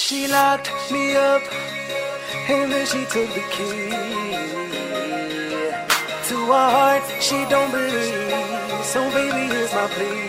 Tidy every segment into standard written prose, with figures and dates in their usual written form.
She locked me up, and then she took the key to her heart. She don't believe, so baby, here's my plea.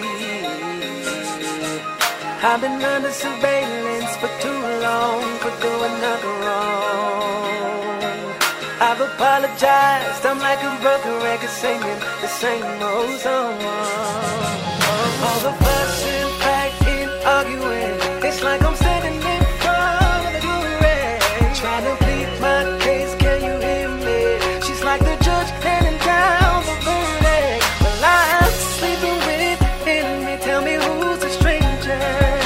I've been under surveillance for too long for doing nothing wrong. I've apologized, I'm like a broken record singing the same old song. All the fussing, fighting, arguing, it's like I'm standing in front of the jury, trying to plead my case. Can you hear me? She's like the judge handing down the verdict, but I'm sleeping within me. Tell me who's the stranger,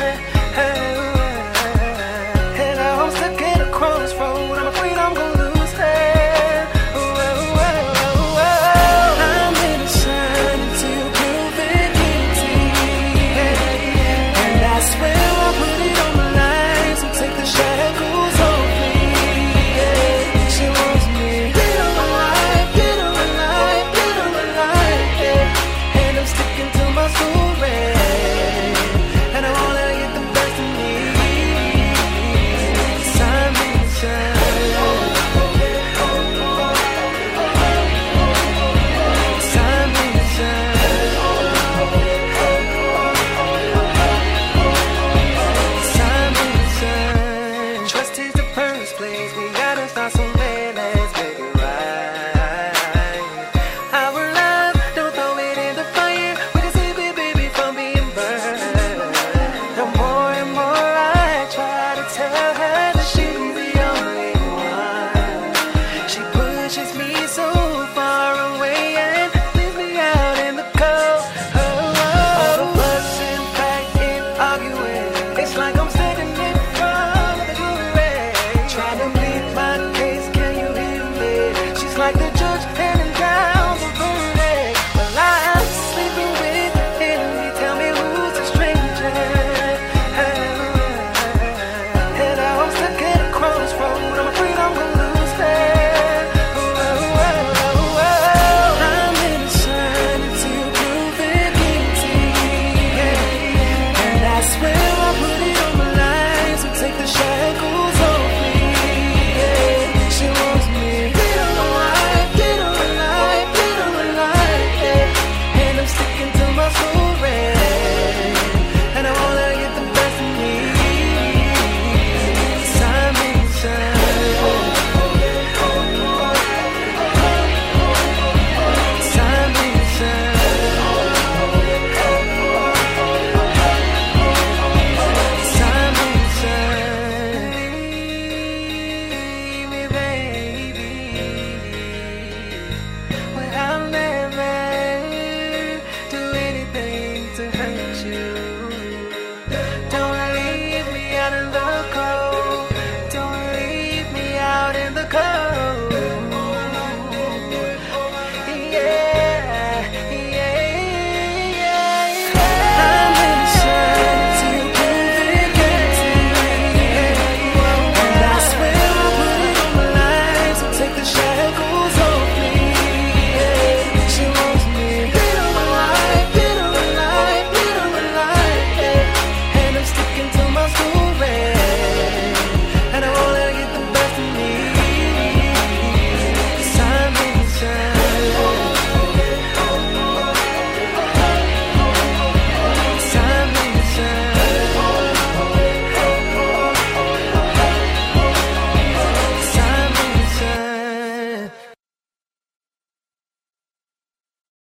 and I'm stuck at a crossroad. I'm afraid I'm gonna lose her. I'm innocent until proven guilty, and I swear I'll put it on the line. So take the shackles off me. She wants me dead or alive, dead or alive, dead or alive, and I'm sticking to my story, and I wanna get the best of me. 'Cause I'm innocent. 'Cause I'm innocent. 'Cause I'm innocent. Trust is the first place. We gotta start somewhere. Let's make it right. Our love, don't throw it in the fire. We can save it, baby, from being burned. The more and more I try to tell her that she's the only one, she pushes me so far away and leaves me out in the cold. All the fussing, fighting, arguing, it's like I'm standing in front of the jury, trying to plead my case. Can you hear me? She's like the judge handing down the verdict, but I'm sleeping within me. Tell me who's the stranger, and I'm stuck at a crossroad. I'm afraid I'm gonna lose her. I'm innocent until proven guilty, and I swear I'll put it on the line. So take the shackles off me. She wants me dead or alive, dead or alive, dead or alive, and I'm sticking to my story, and I wanna get the best of me. 'Cause I'm innocent. 'Cause I'm innocent. 'Cause I'm innocent. Leave me, baby. Well, I'll never do anything to hurt you. Don't leave me out in the cold. Don't leave me out in the cold.